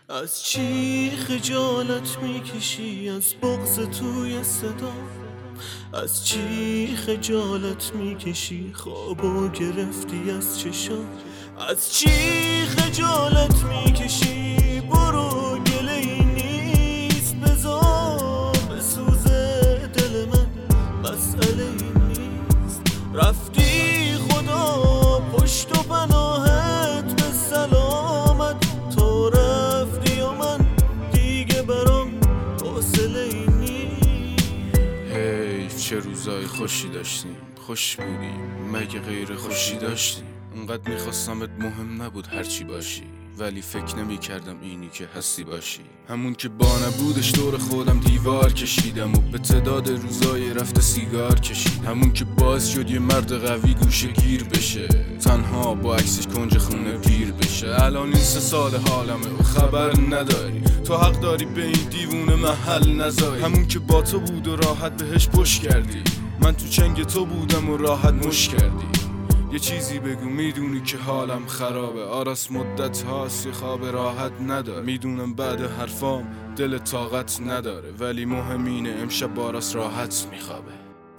از چی خجالت میکشی؟ از بغض توی صدا. از چی خجالت میکشی؟ خوابو گرفتی از چشام. از چی خجالت میکشی؟ برو گله‌ای نیست، بذار بسوزه دل من، مسئله ای نیست. رفتی خدا پشت و پناهت به سلامت، تو رفتی و من دیگه برام حوصله ای نیست. حیف چه روزای خوشی داشتیم، خوش بودیم مگه غیر خوشی داشتیم؟ اونقدر میخواستمت مهم نبود هرچی باشی، ولی فکر نمی کردم اینی که هستی باشی. همون که با نبودش دور خودم دیوار کشیدم و به تعداد روزای رفته سیگار کشید. همون که باعث شد یه مرد قوی گوشه گیر بشه، تنها با عکسش کنج خونه پیر بشه. الان این 3 سال حالمه و خبر نداری، تو حق داری به این دیوونه محل نذاری. همون که با تو بود و راحت بهش پشت کردی، من تو چنگ تو بودم و راحت مش کردی. یه چیزی بگو، میدونی که حالم خرابه، آراس مدت هاست یه خواب راحت نداره. میدونم بعد حرفام دل طاقت نداره، ولی مهم اینه امشب آراس راحت میخوابه.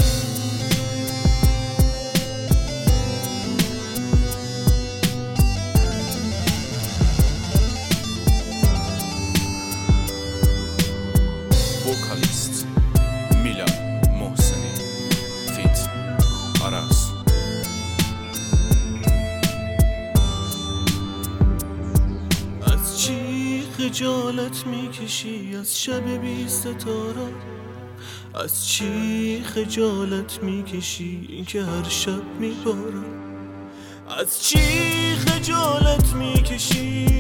وکالیست میلاد محسنی فیت آراس. از چی خجالت میکشی؟ از شب بی ستاره. از چی خجالت میکشی؟ این که هر شب میباره. از چی خجالت میکشی؟